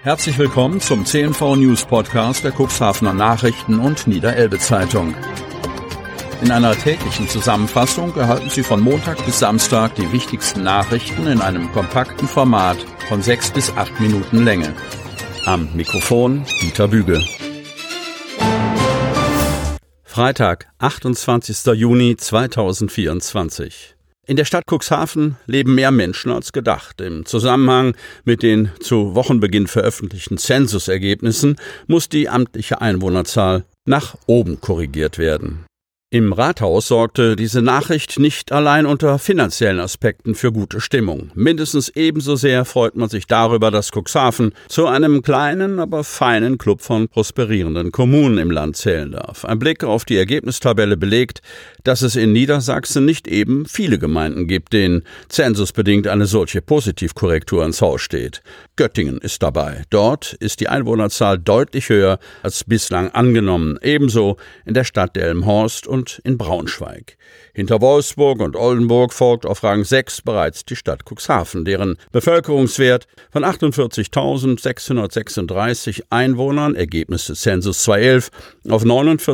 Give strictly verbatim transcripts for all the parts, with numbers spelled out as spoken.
Herzlich willkommen zum C N V News Podcast der Cuxhavener Nachrichten und Niederelbe Zeitung. In einer täglichen Zusammenfassung erhalten Sie von Montag bis Samstag die wichtigsten Nachrichten in einem kompakten Format von sechs bis acht Minuten Länge. Am Mikrofon Dieter Büge. Freitag, achtundzwanzigster Juni zweitausendvierundzwanzig. In der Stadt Cuxhaven leben mehr Menschen als gedacht. Im Zusammenhang mit den zu Wochenbeginn veröffentlichten Zensusergebnissen muss die amtliche Einwohnerzahl nach oben korrigiert werden. Im Rathaus sorgte diese Nachricht nicht allein unter finanziellen Aspekten für gute Stimmung. Mindestens ebenso sehr freut man sich darüber, dass Cuxhaven zu einem kleinen, aber feinen Club von prosperierenden Kommunen im Land zählen darf. Ein Blick auf die Ergebnistabelle belegt, dass es in Niedersachsen nicht eben viele Gemeinden gibt, denen zensusbedingt eine solche Positivkorrektur ins Haus steht. Göttingen ist dabei. Dort ist die Einwohnerzahl deutlich höher als bislang angenommen. Ebenso in der Stadt Delmenhorst und in Braunschweig. Hinter Wolfsburg und Oldenburg folgt auf Rang sechs bereits die Stadt Cuxhaven, deren Bevölkerungswert von achtundvierzigtausendsechshundertsechsunddreißig Einwohnern, Ergebnis des Zensus zweitausendelf, auf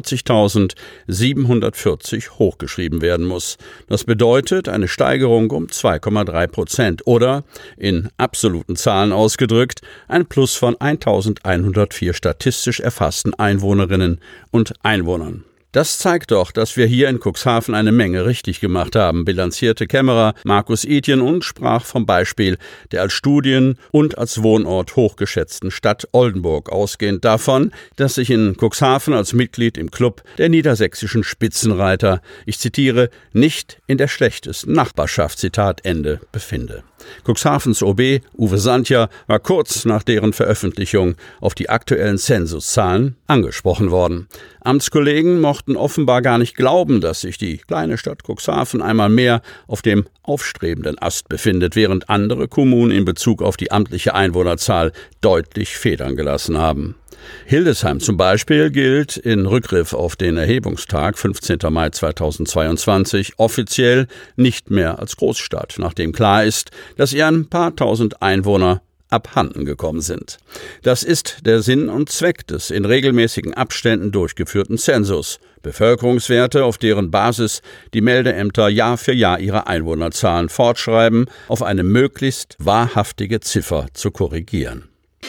neunundvierzigtausendsiebenhundertvierzig hochgeschrieben werden muss. Das bedeutet eine Steigerung um zwei Komma drei Prozent oder, in absoluten Zahlen ausgedrückt, ein Plus von eintausendeinhundertvier statistisch erfassten Einwohnerinnen und Einwohnern. Das zeigt doch, dass wir hier in Cuxhaven eine Menge richtig gemacht haben, bilanzierte Kämmerer Markus Etienne und sprach vom Beispiel der als Studien- und als Wohnort hochgeschätzten Stadt Oldenburg, ausgehend davon, dass sich in Cuxhaven als Mitglied im Club der niedersächsischen Spitzenreiter, ich zitiere, nicht in der schlechtesten Nachbarschaft, Zitat Ende, befinde. Cuxhavens O B Uwe Santja war kurz nach deren Veröffentlichung auf die aktuellen Zensuszahlen angesprochen worden. Amtskollegen mochten offenbar gar nicht glauben, dass sich die kleine Stadt Cuxhaven einmal mehr auf dem aufstrebenden Ast befindet, während andere Kommunen in Bezug auf die amtliche Einwohnerzahl deutlich Federn gelassen haben. Hildesheim zum Beispiel gilt in Rückgriff auf den Erhebungstag fünfzehnten Mai zweitausendzweiundzwanzig offiziell nicht mehr als Großstadt, nachdem klar ist, dass ihr ein paar tausend Einwohner abhanden gekommen sind. Das ist der Sinn und Zweck des in regelmäßigen Abständen durchgeführten Zensus. Bevölkerungswerte, auf deren Basis die Meldeämter Jahr für Jahr ihre Einwohnerzahlen fortschreiben, auf eine möglichst wahrhaftige Ziffer zu korrigieren.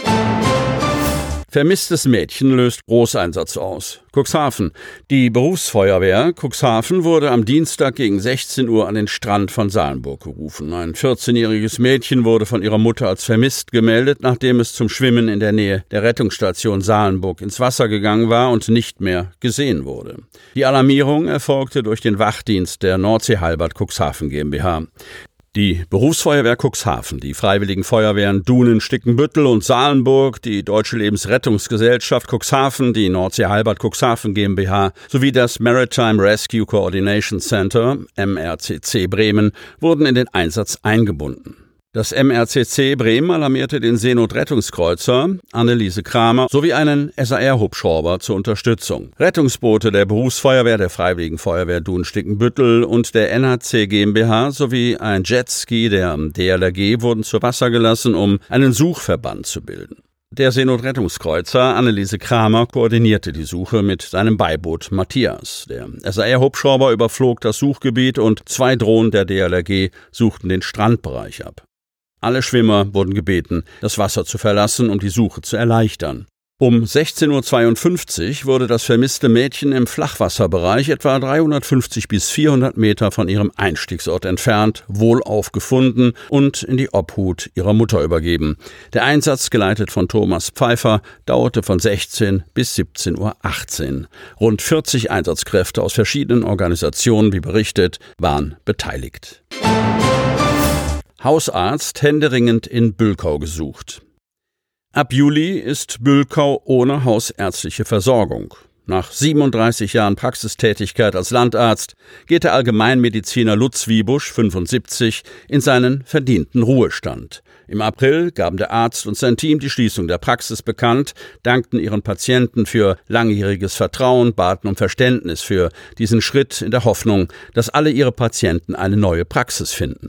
Vermisstes Mädchen löst Großeinsatz aus. Cuxhaven. Die Berufsfeuerwehr Cuxhaven wurde am Dienstag gegen sechzehn Uhr an den Strand von Salenburg gerufen. Ein vierzehnjähriges Mädchen wurde von ihrer Mutter als vermisst gemeldet, nachdem es zum Schwimmen in der Nähe der Rettungsstation Salenburg ins Wasser gegangen war und nicht mehr gesehen wurde. Die Alarmierung erfolgte durch den Wachdienst der Nordsee Halbert Cuxhaven GmbH. Die Berufsfeuerwehr Cuxhaven, die Freiwilligen Feuerwehren Dunen, Stickenbüttel und Salenburg, die Deutsche Lebensrettungsgesellschaft Cuxhaven, die Nordsee Halbert Cuxhaven GmbH sowie das Maritime Rescue Coordination Center M R C C Bremen wurden in den Einsatz eingebunden. Das M R C C Bremen alarmierte den Seenotrettungskreuzer Anneliese Kramer sowie einen S A R-Hubschrauber zur Unterstützung. Rettungsboote der Berufsfeuerwehr, der Freiwilligen Feuerwehr Dun-Stickenbüttel und der N H C GmbH sowie ein Jetski der D L R G wurden zu Wasser gelassen, um einen Suchverband zu bilden. Der Seenotrettungskreuzer Anneliese Kramer koordinierte die Suche mit seinem Beiboot Matthias. Der S A R-Hubschrauber überflog das Suchgebiet und zwei Drohnen der D L R G suchten den Strandbereich ab. Alle Schwimmer wurden gebeten, das Wasser zu verlassen, um die Suche zu erleichtern. Um sechzehn Uhr zweiundfünfzig wurde das vermisste Mädchen im Flachwasserbereich etwa dreihundertfünfzig bis vierhundert Meter von ihrem Einstiegsort entfernt, wohlauf gefunden und in die Obhut ihrer Mutter übergeben. Der Einsatz, geleitet von Thomas Pfeiffer, dauerte von sechzehn bis siebzehn Uhr achtzehn. Rund vierzig Einsatzkräfte aus verschiedenen Organisationen, wie berichtet, waren beteiligt. Hausarzt händeringend in Bülkau gesucht. Ab Juli ist Bülkau ohne hausärztliche Versorgung. Nach siebenunddreißig Jahren Praxistätigkeit als Landarzt geht der Allgemeinmediziner Lutz Wiebusch, fünfundsiebzig, in seinen verdienten Ruhestand. Im April gaben der Arzt und sein Team die Schließung der Praxis bekannt, dankten ihren Patienten für langjähriges Vertrauen, baten um Verständnis für diesen Schritt in der Hoffnung, dass alle ihre Patienten eine neue Praxis finden.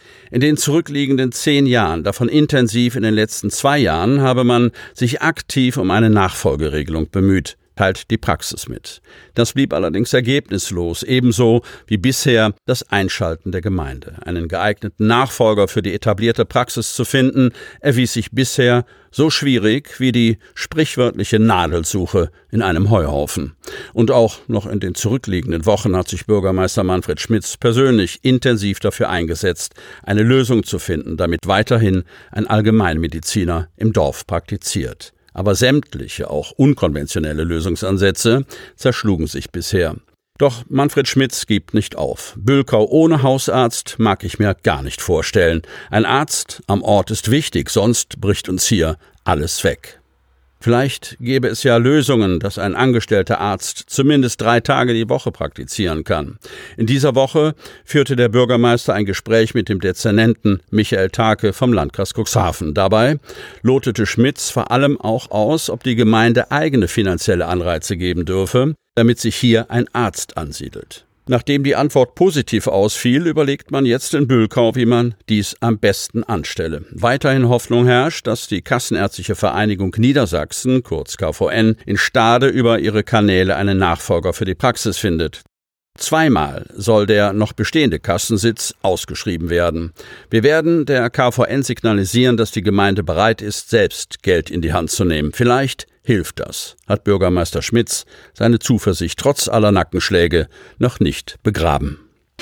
In den zurückliegenden zehn Jahren, davon intensiv in den letzten zwei Jahren, habe man sich aktiv um eine Nachfolgeregelung bemüht, teilt die Praxis mit. Das blieb allerdings ergebnislos, ebenso wie bisher das Einschalten der Gemeinde. Einen geeigneten Nachfolger für die etablierte Praxis zu finden, erwies sich bisher so schwierig wie die sprichwörtliche Nadelsuche in einem Heuhaufen. Und auch noch in den zurückliegenden Wochen hat sich Bürgermeister Manfred Schmitz persönlich intensiv dafür eingesetzt, eine Lösung zu finden, damit weiterhin ein Allgemeinmediziner im Dorf praktiziert. Aber sämtliche, auch unkonventionelle Lösungsansätze zerschlugen sich bisher. Doch Manfred Schmitz gibt nicht auf. Bülkau ohne Hausarzt mag ich mir gar nicht vorstellen. Ein Arzt am Ort ist wichtig, sonst bricht uns hier alles weg. Vielleicht gäbe es ja Lösungen, dass ein angestellter Arzt zumindest drei Tage die Woche praktizieren kann. In dieser Woche führte der Bürgermeister ein Gespräch mit dem Dezernenten Michael Thake vom Landkreis Cuxhaven. Dabei lotete Schmitz vor allem auch aus, ob die Gemeinde eigene finanzielle Anreize geben dürfe, damit sich hier ein Arzt ansiedelt. Nachdem die Antwort positiv ausfiel, überlegt man jetzt in Bülkau, wie man dies am besten anstelle. Weiterhin Hoffnung herrscht, dass die Kassenärztliche Vereinigung Niedersachsen, kurz K V N, in Stade über ihre Kanäle einen Nachfolger für die Praxis findet. Zweimal soll der noch bestehende Kassensitz ausgeschrieben werden. Wir werden der K V N signalisieren, dass die Gemeinde bereit ist, selbst Geld in die Hand zu nehmen. Vielleicht hilft das, hat Bürgermeister Schmitz seine Zuversicht trotz aller Nackenschläge noch nicht begraben.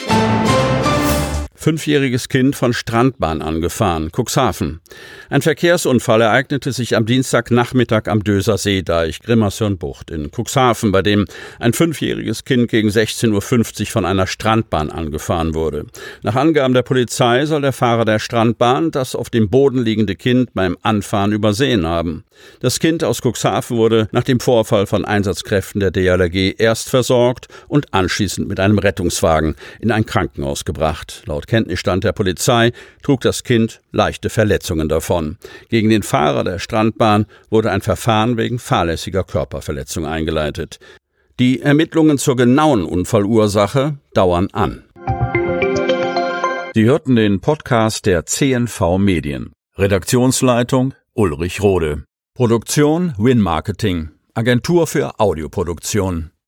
Fünfjähriges Kind von Strandbahn angefahren, Cuxhaven. Ein Verkehrsunfall ereignete sich am Dienstagnachmittag am Döser Seedeich, Grimmershörnbucht in Cuxhaven, bei dem ein fünfjähriges Kind gegen sechzehn Uhr fünfzig von einer Strandbahn angefahren wurde. Nach Angaben der Polizei soll der Fahrer der Strandbahn das auf dem Boden liegende Kind beim Anfahren übersehen haben. Das Kind aus Cuxhaven wurde nach dem Vorfall von Einsatzkräften der D L R G erst versorgt und anschließend mit einem Rettungswagen in ein Krankenhaus gebracht. Laut Kenntnisstand der Polizei trug das Kind leichte Verletzungen davon. Gegen den Fahrer der Strandbahn wurde ein Verfahren wegen fahrlässiger Körperverletzung eingeleitet. Die Ermittlungen zur genauen Unfallursache dauern an. Sie hörten den Podcast der C N V Medien. Redaktionsleitung Ulrich Rode. Produktion Win Marketing, Agentur für Audioproduktion.